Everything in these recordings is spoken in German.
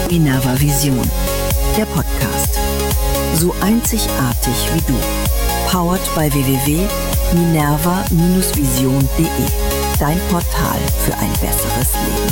Minerva Vision, der Podcast. So einzigartig wie du. Powered by www.minerva-vision.de. Dein Portal für ein besseres Leben.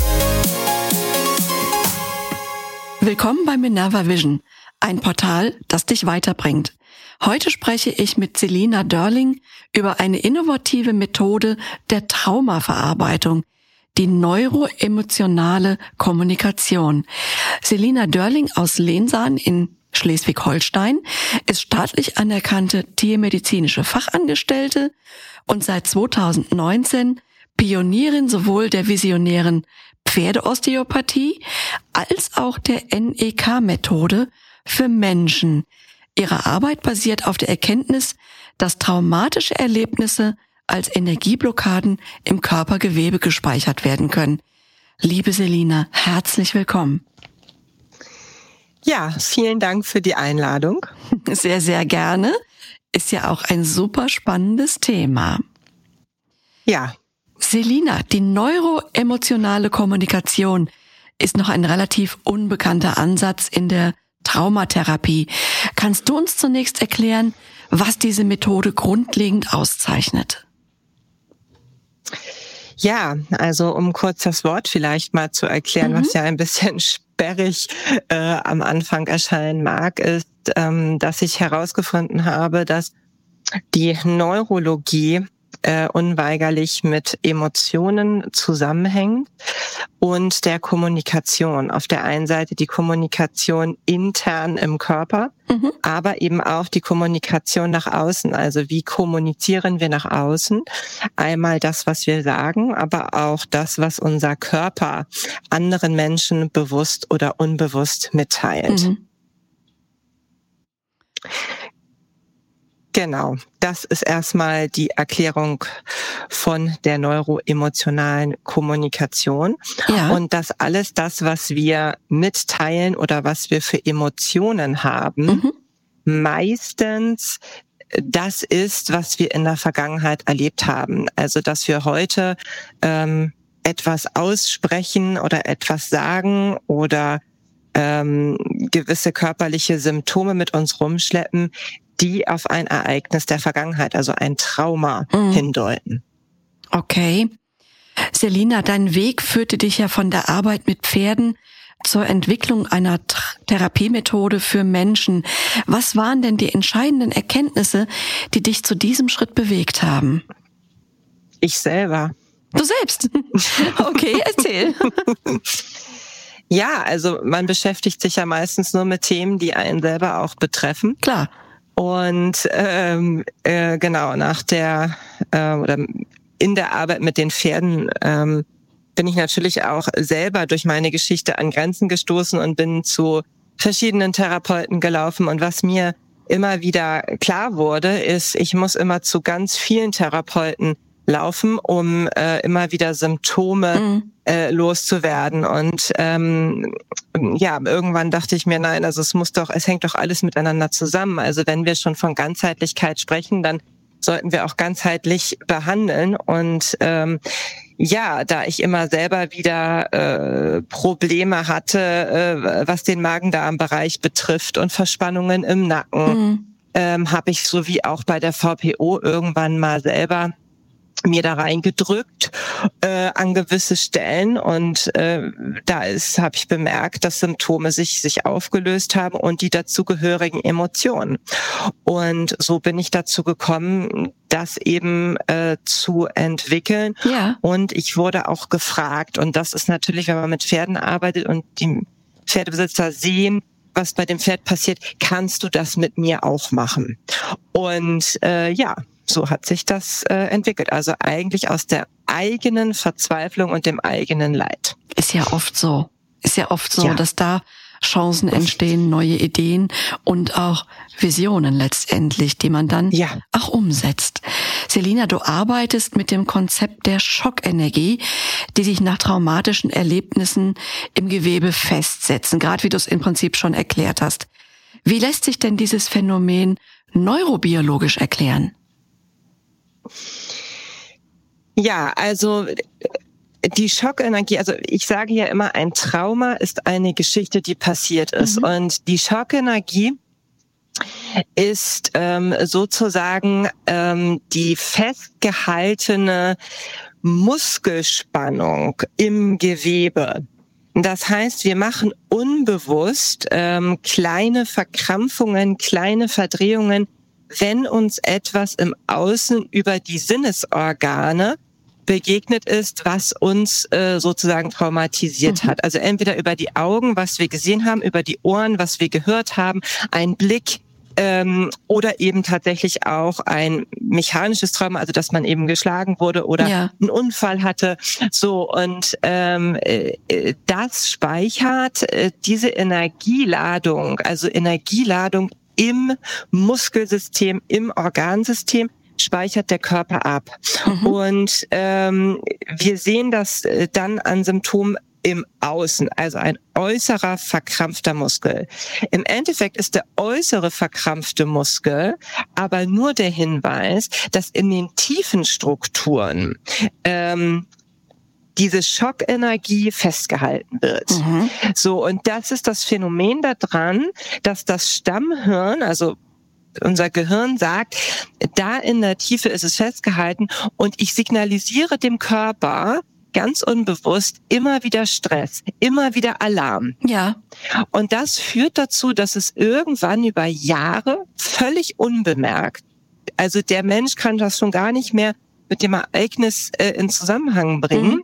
Willkommen bei Minerva Vision, ein Portal, das dich weiterbringt. Heute spreche ich mit Selina Dörling über eine innovative Methode der Traumaverarbeitung, die neuroemotionale Kommunikation. Selina Dörling aus Lensahn in Schleswig-Holstein ist staatlich anerkannte tiermedizinische Fachangestellte und seit 2019 Pionierin sowohl der visionären Pferdeosteopathie als auch der NEK-Methode für Menschen. Ihre Arbeit basiert auf der Erkenntnis, dass traumatische Erlebnisse als Energieblockaden im Körpergewebe gespeichert werden können. Liebe Selina, herzlich willkommen. Ja, vielen Dank für die Einladung. Sehr, sehr gerne. Ist ja auch ein super spannendes Thema. Ja. Selina, die neuroemotionale Kommunikation ist noch ein relativ unbekannter Ansatz in der Traumatherapie. Kannst du uns zunächst erklären, was diese Methode grundlegend auszeichnet? Ja, also um kurz das Wort vielleicht mal zu erklären, was ja ein bisschen sperrig am Anfang erscheinen mag, ist, dass ich herausgefunden habe, dass die Neurologie unweigerlich mit Emotionen zusammenhängt und der Kommunikation. Auf der einen Seite die Kommunikation intern im Körper, aber eben auch die Kommunikation nach außen. Also wie kommunizieren wir nach außen? Einmal das, was wir sagen, aber auch das, was unser Körper anderen Menschen bewusst oder unbewusst mitteilt. Genau, das ist erstmal die Erklärung von der neuroemotionalen Kommunikation. Ja. Und dass alles das, was wir mitteilen oder was wir für Emotionen haben, meistens das ist, was wir in der Vergangenheit erlebt haben. Also, dass wir heute etwas aussprechen oder etwas sagen oder gewisse körperliche Symptome mit uns rumschleppen, die auf ein Ereignis der Vergangenheit, also ein Trauma, hindeuten. Okay. Selina, dein Weg führte dich ja von der Arbeit mit Pferden zur Entwicklung einer Therapiemethode für Menschen. Was waren denn die entscheidenden Erkenntnisse, die dich zu diesem Schritt bewegt haben? Ich selber. Du selbst? Okay, erzähl. Ja, also man beschäftigt sich ja meistens nur mit Themen, die einen selber auch betreffen. Klar. Und genau, nach der oder in der Arbeit mit den Pferden bin ich natürlich auch selber durch meine Geschichte an Grenzen gestoßen und bin zu verschiedenen Therapeuten gelaufen. Und was mir immer wieder klar wurde, ist, ich muss immer zu ganz vielen Therapeuten laufen, um immer wieder Symptome loszuwerden. Und ja, irgendwann dachte ich mir, nein, also es hängt doch alles miteinander zusammen. Also wenn wir schon von Ganzheitlichkeit sprechen, dann sollten wir auch ganzheitlich behandeln. Und ja, da ich immer selber wieder Probleme hatte, was den Magen-Darm-Bereich betrifft und Verspannungen im Nacken, habe ich so wie auch bei der VPO irgendwann mal selber mir da reingedrückt an gewisse Stellen und habe ich bemerkt, dass Symptome sich aufgelöst haben und die dazugehörigen Emotionen. Und so bin ich dazu gekommen, das eben zu entwickeln. Ja. Und ich wurde auch gefragt, und das ist natürlich, wenn man mit Pferden arbeitet und die Pferdebesitzer sehen, was bei dem Pferd passiert, kannst du das mit mir auch machen? Und ja, so hat sich das entwickelt. Also eigentlich aus der eigenen Verzweiflung und dem eigenen Leid. Ist ja oft so, Ja. dass da Chancen entstehen, neue Ideen und auch Visionen letztendlich, die man dann auch umsetzt. Selina, du arbeitest mit dem Konzept der Schockenergie, die sich nach traumatischen Erlebnissen im Gewebe festsetzen, gerade wie du es im Prinzip schon erklärt hast. Wie lässt sich denn dieses Phänomen neurobiologisch erklären? Ja, also Die Schockenergie, also ich sage ja immer, ein Trauma ist eine Geschichte, die passiert ist. Und die Schockenergie ist sozusagen die festgehaltene Muskelspannung im Gewebe. Das heißt, wir machen unbewusst kleine Verkrampfungen, kleine Verdrehungen, wenn uns etwas im Außen über die Sinnesorgane begegnet ist, was uns sozusagen traumatisiert hat. Also entweder über die Augen, was wir gesehen haben, über die Ohren, was wir gehört haben, ein Blick, oder eben tatsächlich auch ein mechanisches Trauma, also dass man eben geschlagen wurde oder einen Unfall hatte. So, und das speichert diese Energieladung, also Energieladung im Muskelsystem, im Organsystem, speichert der Körper ab. Und wir sehen das dann an Symptomen im Außen, also ein äußerer verkrampfter Muskel. Im Endeffekt ist der äußere verkrampfte Muskel aber nur der Hinweis, dass in den tiefen Strukturen diese Schockenergie festgehalten wird. So, und das ist das Phänomen daran, dass das Stammhirn, also unser Gehirn sagt, da in der Tiefe ist es festgehalten und ich signalisiere dem Körper ganz unbewusst immer wieder Stress, immer wieder Alarm. Ja. Und das führt dazu, dass es irgendwann über Jahre völlig unbemerkt, also der Mensch kann das schon gar nicht mehr mit dem Ereignis in Zusammenhang bringen,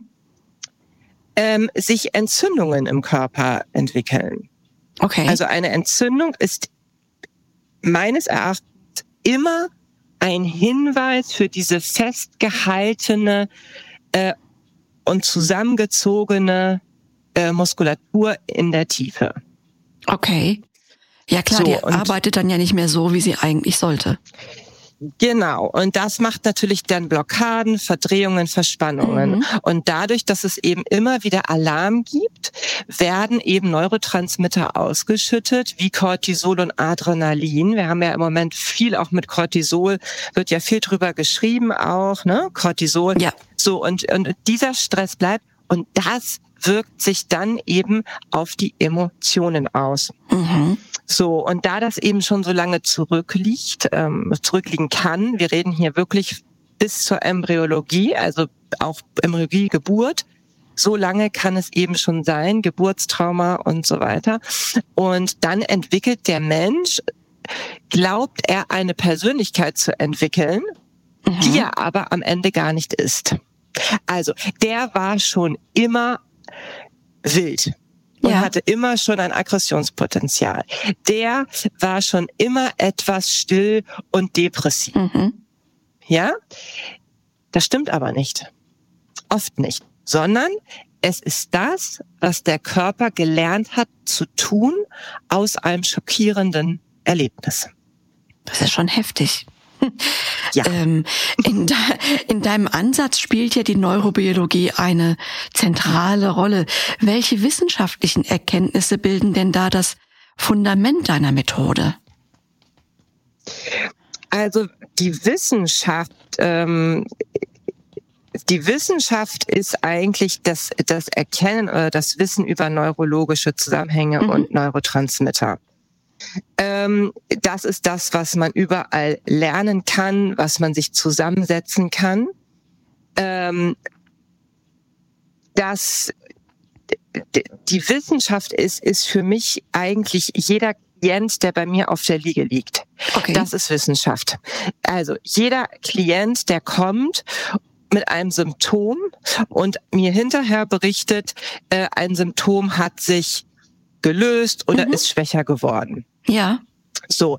sich Entzündungen im Körper entwickeln. Okay. Also eine Entzündung ist meines Erachtens immer ein Hinweis für diese festgehaltene und zusammengezogene Muskulatur in der Tiefe. Okay. Ja klar, So, die arbeitet dann ja nicht mehr so, wie sie eigentlich sollte. Genau. Und das macht natürlich dann Blockaden, Verdrehungen, Verspannungen. Und dadurch, dass es eben immer wieder Alarm gibt, werden eben Neurotransmitter ausgeschüttet, wie Cortisol und Adrenalin. Wir haben ja im Moment viel auch mit Cortisol, wird ja viel drüber geschrieben auch, ne? Cortisol. Ja. So, und dieser Stress bleibt und das wirkt sich dann eben auf die Emotionen aus. So, und da das eben schon so lange zurückliegen kann, wir reden hier wirklich bis zur Embryologie, also auch Embryologie, Geburt, so lange kann es eben schon sein, Geburtstrauma und so weiter. Und dann entwickelt der Mensch, glaubt er eine Persönlichkeit zu entwickeln, die er aber am Ende gar nicht ist. Also, der war schon immer wild und hatte immer schon ein Aggressionspotenzial. Der war schon immer etwas still und depressiv. Ja? Das stimmt aber nicht. Oft nicht. Sondern es ist das, was der Körper gelernt hat zu tun aus einem schockierenden Erlebnis. Das ist schon heftig. Ja. In deinem Ansatz spielt ja die Neurobiologie eine zentrale Rolle. Welche wissenschaftlichen Erkenntnisse bilden denn da das Fundament deiner Methode? Also die Wissenschaft ist eigentlich das Erkennen oder das Wissen über neurologische Zusammenhänge und Neurotransmitter. Das ist das, was man überall lernen kann, was man sich zusammensetzen kann. Die Wissenschaft ist für mich eigentlich jeder Klient, der bei mir auf der Liege liegt. Okay. Das ist Wissenschaft. Also jeder Klient, der kommt mit einem Symptom und mir hinterher berichtet, ein Symptom hat sich gelöst oder ist schwächer geworden. Ja. So,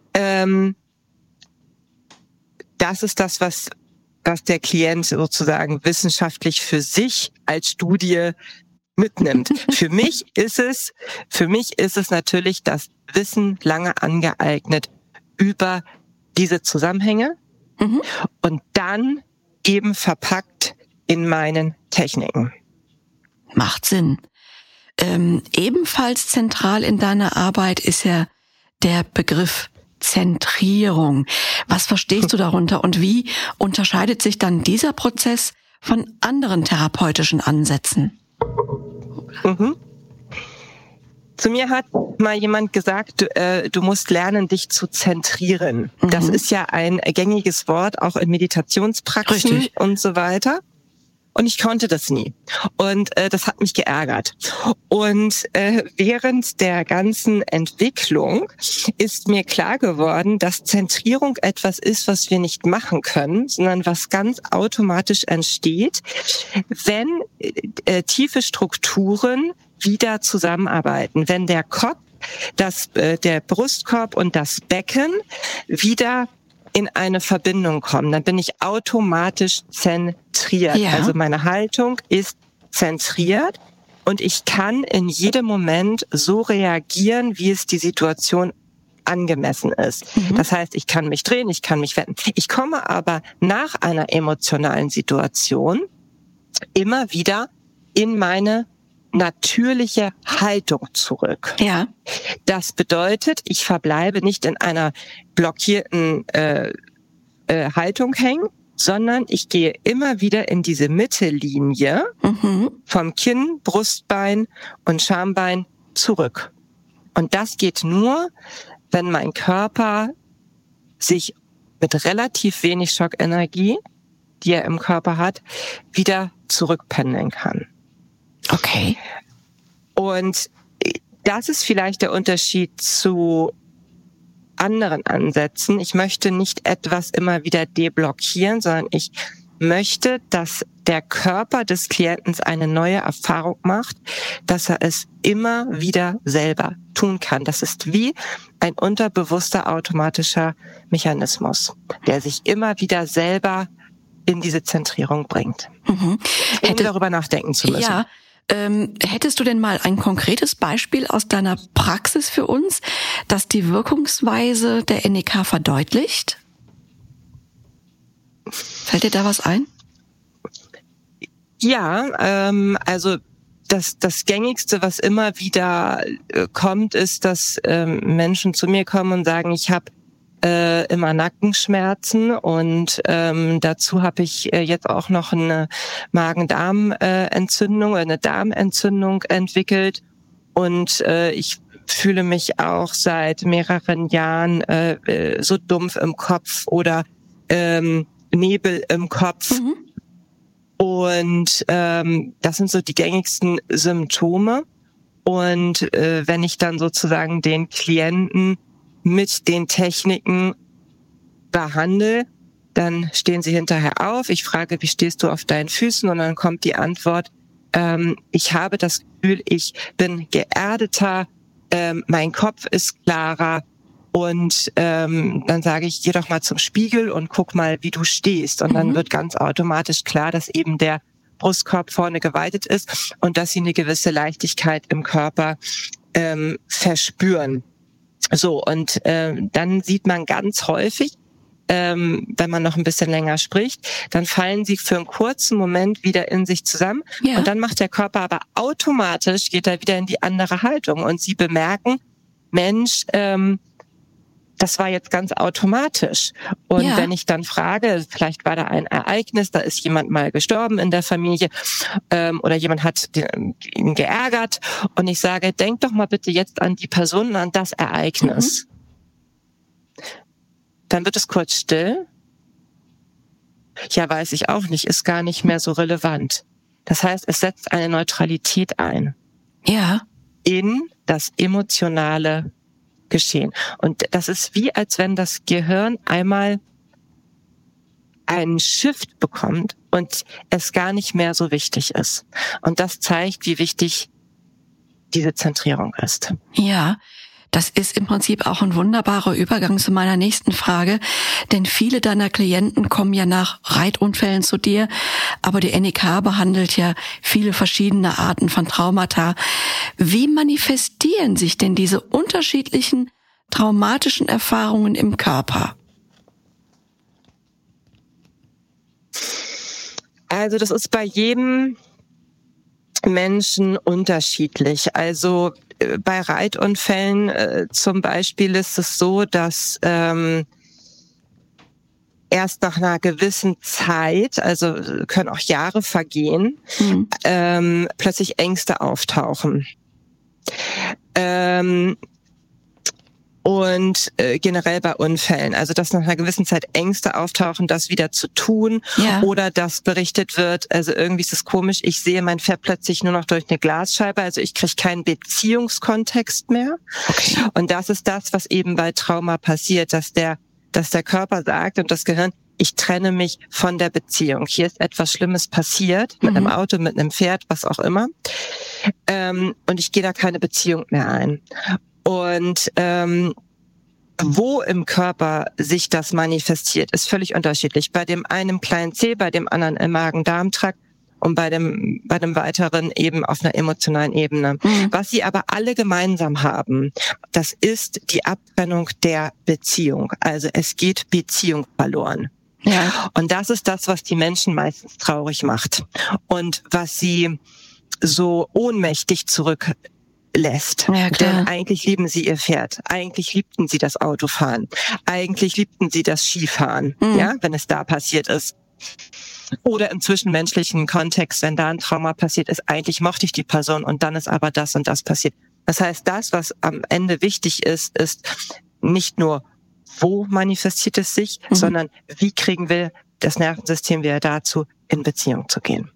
das ist das, was der Klient sozusagen wissenschaftlich für sich als Studie mitnimmt. Für mich ist es natürlich das Wissen lange angeeignet über diese Zusammenhänge und dann eben verpackt in meinen Techniken. Macht Sinn. Ebenfalls zentral in deiner Arbeit ist ja der Begriff Zentrierung. Was verstehst du darunter und wie unterscheidet sich dann dieser Prozess von anderen therapeutischen Ansätzen? Mhm. Zu mir hat mal jemand gesagt, du musst lernen, dich zu zentrieren. Mhm. Das ist ja ein gängiges Wort, auch in Meditationspraxen Richtig. Und so weiter. Und ich konnte das nie. Und das hat mich geärgert. Und während der ganzen Entwicklung ist mir klar geworden, dass Zentrierung etwas ist, was wir nicht machen können, sondern was ganz automatisch entsteht, wenn tiefe Strukturen wieder zusammenarbeiten. Wenn der Kopf, der Brustkorb und das Becken wieder in eine Verbindung kommen, dann bin ich automatisch zentriert. Ja. Also meine Haltung ist zentriert und ich kann in jedem Moment so reagieren, wie es die Situation angemessen ist. Mhm. Das heißt, ich kann mich drehen, ich kann mich wenden. Ich komme aber nach einer emotionalen Situation immer wieder in meine natürliche Haltung zurück. Ja. Das bedeutet, ich verbleibe nicht in einer blockierten Haltung hängen, sondern ich gehe immer wieder in diese Mittellinie vom Kinn, Brustbein und Schambein zurück. Und das geht nur, wenn mein Körper sich mit relativ wenig Schockenergie, die er im Körper hat, wieder zurückpendeln kann. Okay. Und das ist vielleicht der Unterschied zu anderen Ansätzen. Ich möchte nicht etwas immer wieder deblockieren, sondern ich möchte, dass der Körper des Klienten eine neue Erfahrung macht, dass er es immer wieder selber tun kann. Das ist wie ein unterbewusster automatischer Mechanismus, der sich immer wieder selber in diese Zentrierung bringt. Mhm. Ohne darüber nachdenken zu müssen. Ja. Hättest du denn mal ein konkretes Beispiel aus deiner Praxis für uns, das die Wirkungsweise der NEK verdeutlicht? Fällt dir da was ein? Ja, also das Gängigste, was immer wieder kommt, ist, dass Menschen zu mir kommen und sagen, ich habe immer Nackenschmerzen und dazu habe ich jetzt auch noch eine Magen-Darm-Entzündung oder eine Darmentzündung entwickelt und ich fühle mich auch seit mehreren Jahren so dumpf im Kopf oder Nebel im Kopf. Mhm. Und das sind so die gängigsten Symptome. Und wenn ich dann sozusagen den Klienten mit den Techniken behandle, dann stehen sie hinterher auf. Ich frage, wie stehst du auf deinen Füßen? Und dann kommt die Antwort, ich habe das Gefühl, ich bin geerdeter, mein Kopf ist klarer. Und dann sage ich, geh doch mal zum Spiegel und guck mal, wie du stehst. Und dann wird ganz automatisch klar, dass eben der Brustkorb vorne geweitet ist und dass sie eine gewisse Leichtigkeit im Körper verspüren. So, und dann sieht man ganz häufig, wenn man noch ein bisschen länger spricht, dann fallen sie für einen kurzen Moment wieder in sich zusammen. Ja. Und dann macht der Körper aber automatisch, geht er wieder in die andere Haltung. Und sie bemerken, Mensch, das war jetzt ganz automatisch. Und ja. Wenn ich dann frage, vielleicht war da ein Ereignis, da ist jemand mal gestorben in der Familie oder jemand hat ihn geärgert und ich sage, denk doch mal bitte jetzt an die Person und an das Ereignis. Dann wird es kurz still. Ja, weiß ich auch nicht, ist gar nicht mehr so relevant. Das heißt, es setzt eine Neutralität ein. Ja. In das emotionale Geschehen. Und das ist wie, als wenn das Gehirn einmal einen Shift bekommt und es gar nicht mehr so wichtig ist. Und das zeigt, wie wichtig diese Zentrierung ist. Ja, das ist im Prinzip auch ein wunderbarer Übergang zu meiner nächsten Frage, denn viele deiner Klienten kommen ja nach Reitunfällen zu dir, aber die NEK behandelt ja viele verschiedene Arten von Traumata. Wie manifestieren sich denn diese unterschiedlichen traumatischen Erfahrungen im Körper? Also das ist bei jedem Menschen unterschiedlich. Also bei Reitunfällen zum Beispiel ist es so, dass erst nach einer gewissen Zeit, also können auch Jahre vergehen, plötzlich Ängste auftauchen. Und generell bei Unfällen, also dass nach einer gewissen Zeit Ängste auftauchen, das wieder zu tun, oder dass berichtet wird, also irgendwie ist es komisch, ich sehe mein Pferd plötzlich nur noch durch eine Glasscheibe, also ich kriege keinen Beziehungskontext mehr. Okay. Und das ist das, was eben bei Trauma passiert, dass der Körper sagt und das Gehirn, ich trenne mich von der Beziehung. Hier ist etwas Schlimmes passiert, mit einem Auto, mit einem Pferd, was auch immer. Und ich gehe da keine Beziehung mehr ein. Und wo im Körper sich das manifestiert, ist völlig unterschiedlich. Bei dem einen im kleinen Zeh, bei dem anderen im Magen-Darm-Trakt und bei dem weiteren eben auf einer emotionalen Ebene. Was sie aber alle gemeinsam haben, das ist die Abtrennung der Beziehung. Also es geht Beziehung verloren. Ja. Und das ist das, was die Menschen meistens traurig macht und was sie so ohnmächtig zurücklässt. Ja, denn eigentlich lieben sie ihr Pferd, eigentlich liebten sie das Autofahren, eigentlich liebten sie das Skifahren, ja, wenn es da passiert ist. Oder im zwischenmenschlichen Kontext, wenn da ein Trauma passiert ist, eigentlich mochte ich die Person und dann ist aber das und das passiert. Das heißt, das, was am Ende wichtig ist, ist nicht nur, wo manifestiert es sich, sondern wie kriegen wir das Nervensystem wieder dazu, in Beziehung zu gehen.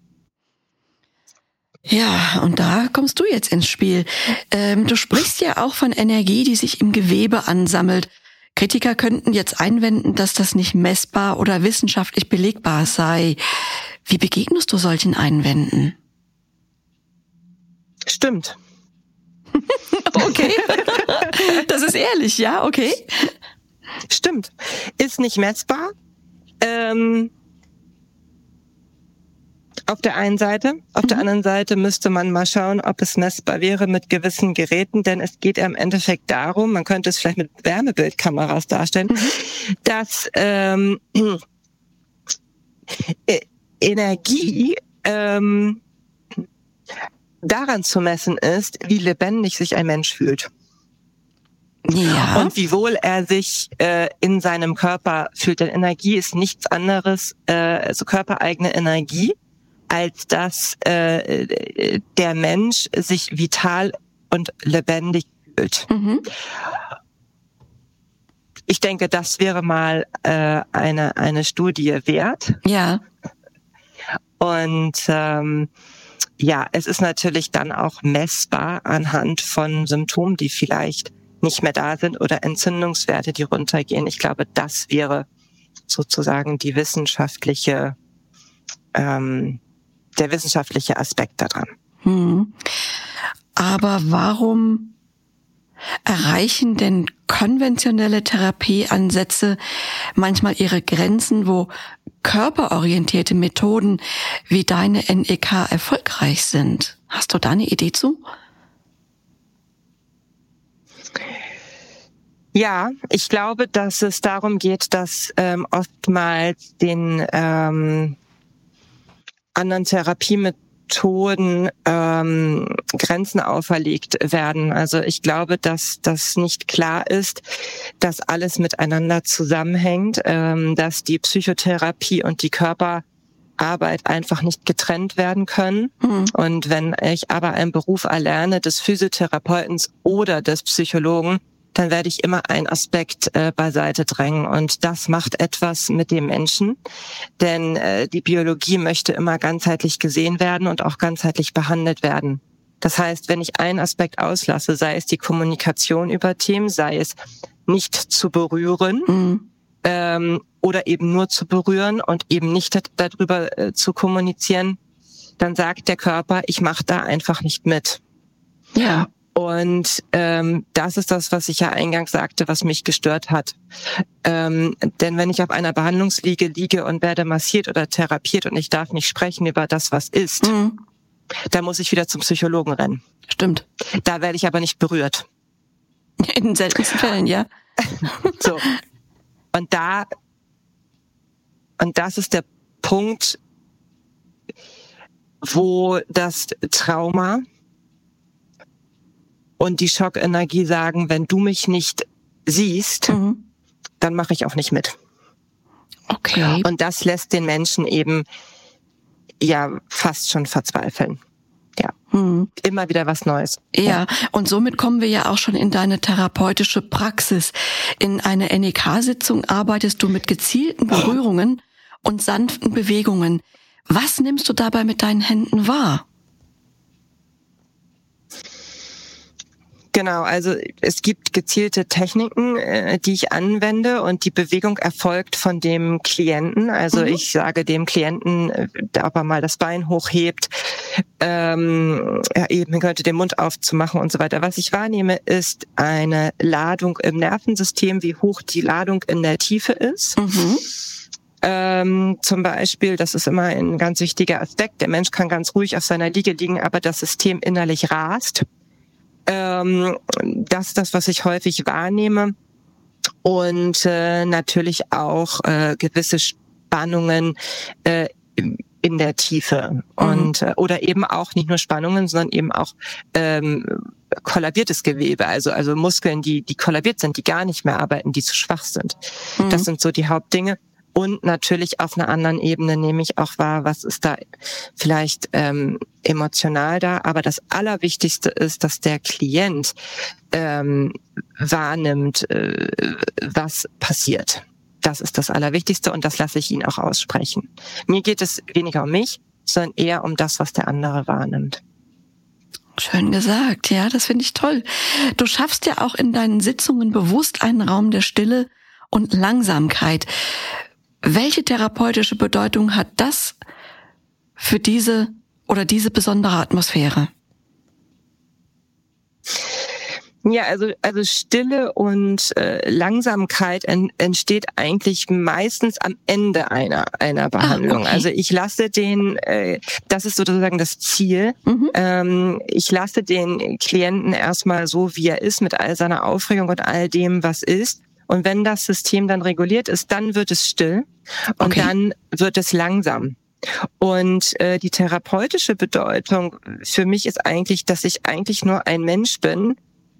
Ja, und da kommst du jetzt ins Spiel. Du sprichst ja auch von Energie, die sich im Gewebe ansammelt. Kritiker könnten jetzt einwenden, dass das nicht messbar oder wissenschaftlich belegbar sei. Wie begegnest du solchen Einwänden? Stimmt. Okay. Das ist ehrlich, ja, okay. Stimmt. Ist nicht messbar. Auf der einen Seite. Auf der anderen Seite müsste man mal schauen, ob es messbar wäre mit gewissen Geräten, denn es geht ja im Endeffekt darum, man könnte es vielleicht mit Wärmebildkameras darstellen, dass Energie daran zu messen ist, wie lebendig sich ein Mensch fühlt. Ja. Und wie wohl er sich in seinem Körper fühlt. Denn Energie ist nichts anderes, also körpereigene Energie, als dass der Mensch sich vital und lebendig fühlt. Ich denke, das wäre mal eine Studie wert. Ja. Und ja, es ist natürlich dann auch messbar anhand von Symptomen, die vielleicht nicht mehr da sind oder Entzündungswerte, die runtergehen. Ich glaube, das wäre sozusagen die wissenschaftliche, der wissenschaftliche Aspekt daran. Aber warum erreichen denn konventionelle Therapieansätze manchmal ihre Grenzen, wo körperorientierte Methoden wie deine NEK erfolgreich sind? Hast du da eine Idee zu? Ja, ich glaube, dass es darum geht, dass oftmals den anderen Therapiemethoden Grenzen auferlegt werden. Also ich glaube, dass das nicht klar ist, dass alles miteinander zusammenhängt, dass die Psychotherapie und die Körperarbeit einfach nicht getrennt werden können. Und wenn ich aber einen Beruf erlerne des Physiotherapeuten oder des Psychologen, dann werde ich immer einen Aspekt beiseite drängen. Und das macht etwas mit dem Menschen. Denn die Biologie möchte immer ganzheitlich gesehen werden und auch ganzheitlich behandelt werden. Das heißt, wenn ich einen Aspekt auslasse, sei es die Kommunikation über Themen, sei es nicht zu berühren oder eben nur zu berühren und eben nicht darüber zu kommunizieren, dann sagt der Körper, ich mache da einfach nicht mit. Ja. Und das ist das, was ich ja eingangs sagte, was mich gestört hat. Denn wenn ich auf einer Behandlungsliege liege und werde massiert oder therapiert und ich darf nicht sprechen über das, was ist, dann muss ich wieder zum Psychologen rennen. Stimmt. Da werde ich aber nicht berührt. In den seltensten Fällen, ja. So. Und das ist der Punkt, wo das Trauma und die Schockenergie sagen, wenn du mich nicht siehst, dann mache ich auch nicht mit. Okay. Und das lässt den Menschen eben ja fast schon verzweifeln. Ja, immer wieder was Neues. Ja, und somit kommen wir ja auch schon in deine therapeutische Praxis. In einer NEK-Sitzung arbeitest du mit gezielten Berührungen und sanften Bewegungen. Was nimmst du dabei mit deinen Händen wahr? Genau, also es gibt gezielte Techniken, die ich anwende und die Bewegung erfolgt von dem Klienten. Also ich sage dem Klienten, ob er mal das Bein hochhebt, eben könnte den Mund aufzumachen und so weiter. Was ich wahrnehme, ist eine Ladung im Nervensystem, wie hoch die Ladung in der Tiefe ist. Zum Beispiel, das ist immer ein ganz wichtiger Aspekt, der Mensch kann ganz ruhig auf seiner Liege liegen, aber das System innerlich rast. Das ist das, was ich häufig wahrnehme. Und natürlich auch gewisse Spannungen in der Tiefe. Und oder eben auch nicht nur Spannungen, sondern eben auch kollabiertes Gewebe, also Muskeln, die kollabiert sind, die gar nicht mehr arbeiten, die zu schwach sind. Das sind so die Hauptdinge. Und natürlich auf einer anderen Ebene nehme ich auch wahr, was ist da vielleicht emotional da. Aber das Allerwichtigste ist, dass der Klient wahrnimmt, was passiert. Das ist das Allerwichtigste und das lasse ich ihn auch aussprechen. Mir geht es weniger um mich, sondern eher um das, was der andere wahrnimmt. Schön gesagt, ja, das finde ich toll. Du schaffst ja auch in deinen Sitzungen bewusst einen Raum der Stille und Langsamkeit. Welche therapeutische Bedeutung hat das für diese besondere Atmosphäre? Ja, also Stille und Langsamkeit entsteht eigentlich meistens am Ende einer Behandlung. Okay. Also ich lasse das ist sozusagen das Ziel. Ich lasse den Klienten erstmal so, wie er ist, mit all seiner Aufregung und all dem, was ist. Und wenn das System dann reguliert ist, dann wird es still und dann wird es langsam. Und die therapeutische Bedeutung für mich ist eigentlich, dass ich eigentlich nur ein Mensch bin,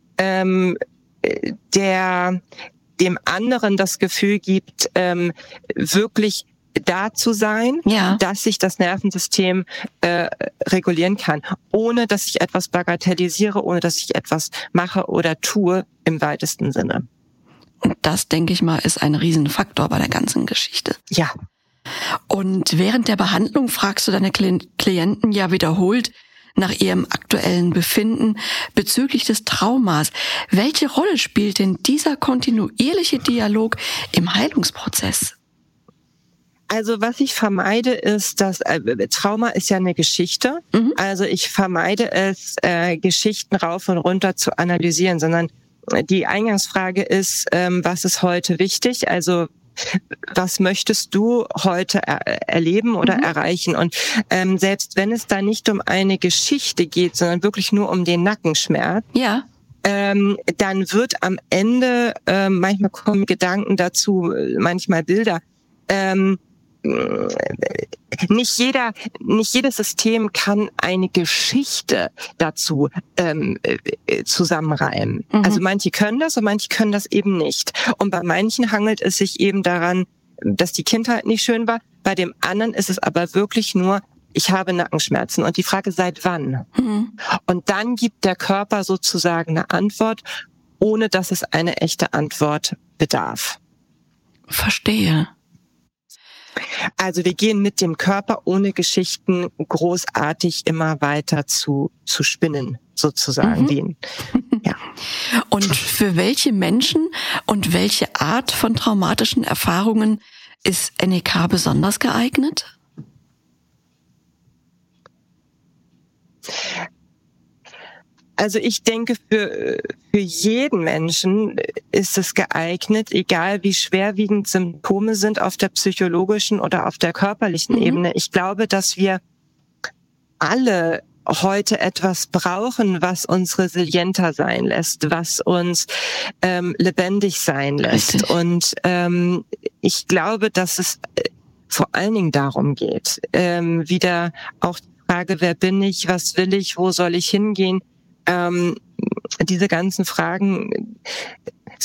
der dem anderen das Gefühl gibt, wirklich da zu sein, dass sich das Nervensystem regulieren kann, ohne dass ich etwas bagatellisiere, ohne dass ich etwas mache oder tue im weitesten Sinne. Und das, denke ich mal, ist ein Riesenfaktor bei der ganzen Geschichte. Ja. Und während der Behandlung fragst du deine Klienten ja wiederholt nach ihrem aktuellen Befinden bezüglich des Traumas. Welche Rolle spielt denn dieser kontinuierliche Dialog im Heilungsprozess? Also was ich vermeide ist, dass Trauma ist ja eine Geschichte. Also ich vermeide es, Geschichten rauf und runter zu analysieren, sondern die Eingangsfrage ist, was ist heute wichtig? Also was möchtest du heute erleben oder erreichen? Und selbst wenn es da nicht um eine Geschichte geht, sondern wirklich nur um den Nackenschmerz, dann wird am Ende, manchmal kommen Gedanken dazu, manchmal Bilder, nicht jedes System kann eine Geschichte dazu zusammenreimen. Also manche können das und manche können das eben nicht. Und bei manchen hangelt es sich eben daran, dass die Kindheit nicht schön war. Bei dem anderen ist es aber wirklich nur, ich habe Nackenschmerzen. Und die Frage, seit wann? Und dann gibt der Körper sozusagen eine Antwort, ohne dass es eine echte Antwort bedarf. Verstehe. Also wir gehen mit dem Körper ohne Geschichten großartig immer weiter zu spinnen, sozusagen. Ja. Und für welche Menschen und welche Art von traumatischen Erfahrungen ist NEK besonders geeignet? Also ich denke, für jeden Menschen ist es geeignet, egal wie schwerwiegend Symptome sind auf der psychologischen oder auf der körperlichen Ebene. Ich glaube, dass wir alle heute etwas brauchen, was uns resilienter sein lässt, was uns lebendig sein lässt. Richtig. Und ich glaube, dass es vor allen Dingen darum geht, wieder auch die Frage, wer bin ich, was will ich, wo soll ich hingehen? Diese ganzen Fragen sind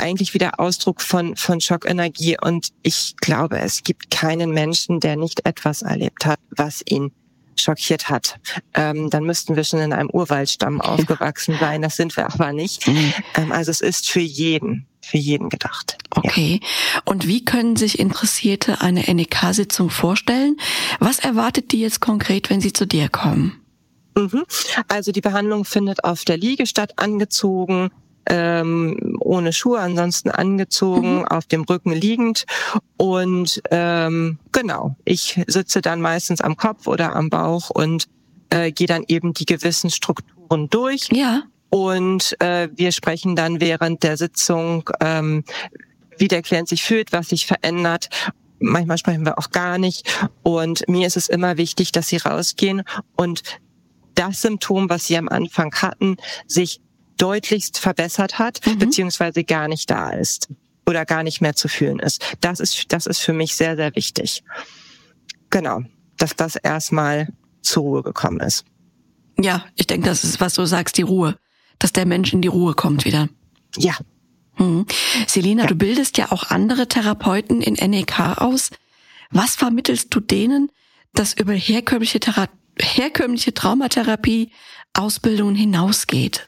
eigentlich wieder Ausdruck von Schockenergie. Und ich glaube, es gibt keinen Menschen, der nicht etwas erlebt hat, was ihn schockiert hat. Dann müssten wir schon in einem Urwaldstamm aufgewachsen sein. Das sind wir aber nicht. Also es ist für jeden gedacht. Okay. Ja. Und wie können sich Interessierte eine NEK-Sitzung vorstellen? Was erwartet die jetzt konkret, wenn sie zu dir kommen? Also die Behandlung findet auf der Liege statt, angezogen, ohne Schuhe, ansonsten angezogen, auf dem Rücken liegend. Und genau, ich sitze dann meistens am Kopf oder am Bauch und gehe dann eben die gewissen Strukturen durch. Ja. Und wir sprechen dann während der Sitzung, wie der Klient sich fühlt, was sich verändert. Manchmal sprechen wir auch gar nicht. Und mir ist es immer wichtig, dass sie rausgehen und das Symptom, was sie am Anfang hatten, sich deutlichst verbessert hat, beziehungsweise gar nicht da ist oder gar nicht mehr zu fühlen ist. Das ist für mich sehr, sehr wichtig. Genau, dass das erstmal zur Ruhe gekommen ist. Ja, ich denke, das ist, was du sagst, die Ruhe. Dass der Mensch in die Ruhe kommt wieder. Ja. Selina, du bildest ja auch andere Therapeuten in NEK aus. Was vermittelst du denen, das über herkömmliche Traumatherapie Ausbildungen hinausgeht?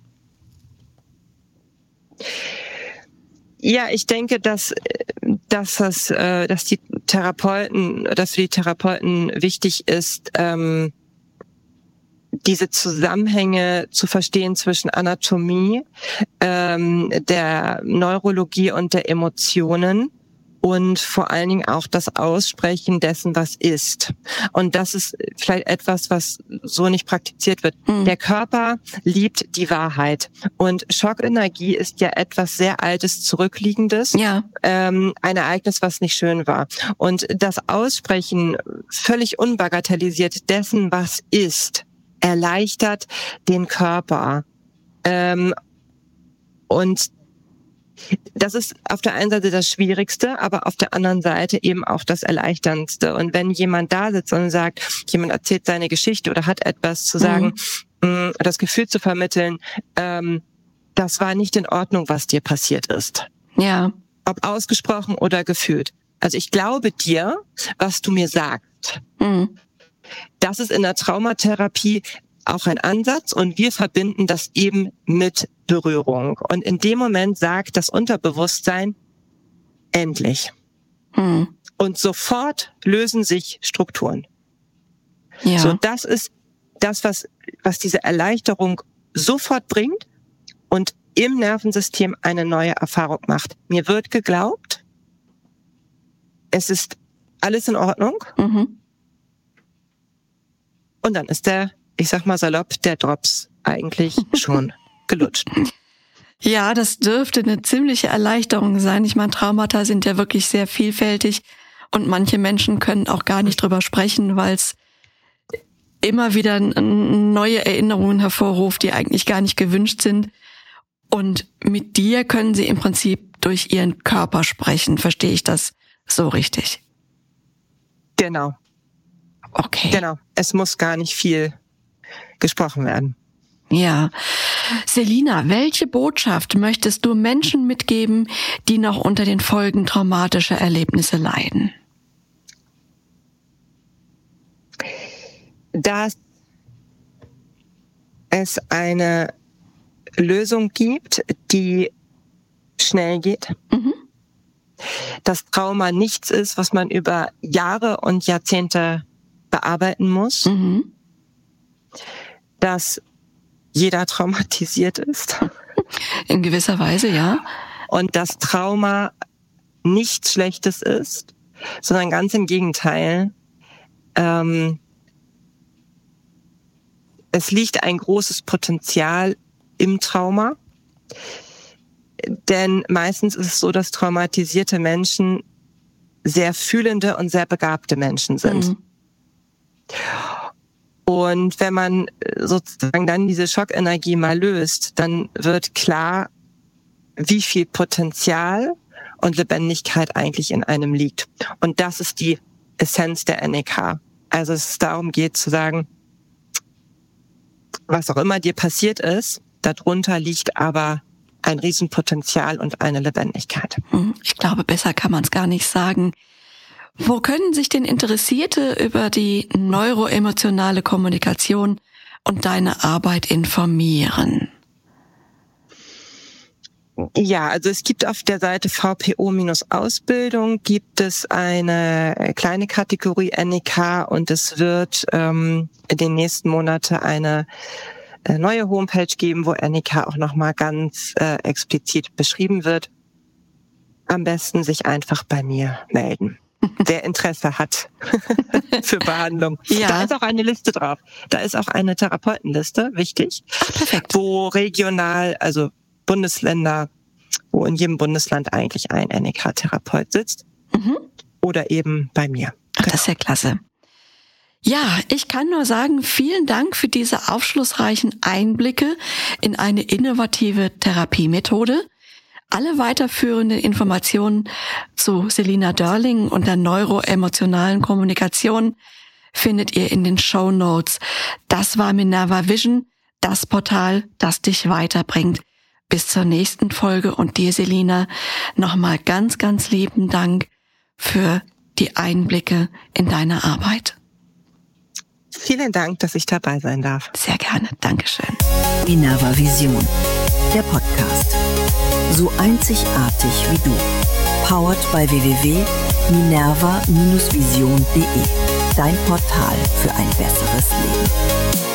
Ja, ich denke, dass für die Therapeuten wichtig ist, diese Zusammenhänge zu verstehen zwischen Anatomie, der Neurologie und der Emotionen und vor allen Dingen auch das Aussprechen dessen, was ist. Und das ist vielleicht etwas, was so nicht praktiziert wird. Der Körper liebt die Wahrheit. Und Schockenergie ist ja etwas sehr Altes, Zurückliegendes. Ja. Ein Ereignis, was nicht schön war. Und das Aussprechen völlig unbagatellisiert dessen, was ist, erleichtert den Körper. Und das ist auf der einen Seite das Schwierigste, aber auf der anderen Seite eben auch das Erleichterndste. Und wenn jemand da sitzt und sagt, jemand erzählt seine Geschichte oder hat etwas zu sagen, das Gefühl zu vermitteln, das war nicht in Ordnung, was dir passiert ist. Ja. Ob ausgesprochen oder gefühlt. Also ich glaube dir, was du mir sagst. Das ist in der Traumatherapie auch ein Ansatz und wir verbinden das eben mit Berührung. Und in dem Moment sagt das Unterbewusstsein, endlich. Und sofort lösen sich Strukturen. Ja. So, das ist das, was diese Erleichterung sofort bringt und im Nervensystem eine neue Erfahrung macht. Mir wird geglaubt, es ist alles in Ordnung. Und dann ist ich sag mal salopp, der Drops eigentlich schon gelutscht. Ja, das dürfte eine ziemliche Erleichterung sein. Ich meine, Traumata sind ja wirklich sehr vielfältig und manche Menschen können auch gar nicht drüber sprechen, weil es immer wieder neue Erinnerungen hervorruft, die eigentlich gar nicht gewünscht sind. Und mit dir können sie im Prinzip durch ihren Körper sprechen. Verstehe ich das so richtig? Genau. Okay. Genau. Es muss gar nicht viel gesprochen werden. Ja. Selina, welche Botschaft möchtest du Menschen mitgeben, die noch unter den Folgen traumatischer Erlebnisse leiden? Dass es eine Lösung gibt, die schnell geht. Dass Trauma nichts ist, was man über Jahre und Jahrzehnte bearbeiten muss. Dass jeder traumatisiert ist. In gewisser Weise, ja. Und dass Trauma nichts Schlechtes ist, sondern ganz im Gegenteil. Es liegt ein großes Potenzial im Trauma. Denn meistens ist es so, dass traumatisierte Menschen sehr fühlende und sehr begabte Menschen sind. Und wenn man sozusagen dann diese Schockenergie mal löst, dann wird klar, wie viel Potenzial und Lebendigkeit eigentlich in einem liegt. Und das ist die Essenz der NEK. Also es darum geht zu sagen, was auch immer dir passiert ist, darunter liegt aber ein Riesenpotenzial und eine Lebendigkeit. Ich glaube, besser kann man es gar nicht sagen. Wo können sich denn Interessierte über die neuroemotionale Kommunikation und deine Arbeit informieren? Ja, also es gibt auf der Seite VPO-Ausbildung gibt es eine kleine Kategorie NEK und es wird in den nächsten Monaten eine neue Homepage geben, wo NEK auch nochmal ganz explizit beschrieben wird. Am besten sich einfach bei mir melden. Wer Interesse hat für Behandlung. Ja. Da ist auch eine Liste drauf. Da ist auch eine Therapeutenliste, wichtig. Ach, perfekt. Wo regional, also Bundesländer, wo in jedem Bundesland eigentlich ein NEK-Therapeut sitzt. Oder eben bei mir. Ach, das ist ja klasse. Ja, ich kann nur sagen, vielen Dank für diese aufschlussreichen Einblicke in eine innovative Therapiemethode. Alle weiterführenden Informationen zu Selina Dörling und der neuroemotionalen Kommunikation findet ihr in den Shownotes. Das war Minerva Vision, das Portal, das dich weiterbringt. Bis zur nächsten Folge und dir, Selina, nochmal ganz, ganz lieben Dank für die Einblicke in deine Arbeit. Vielen Dank, dass ich dabei sein darf. Sehr gerne. Dankeschön. Minerva Vision, der Podcast. So einzigartig wie du. Powered by www.minerva-vision.de. Dein Portal für ein besseres Leben.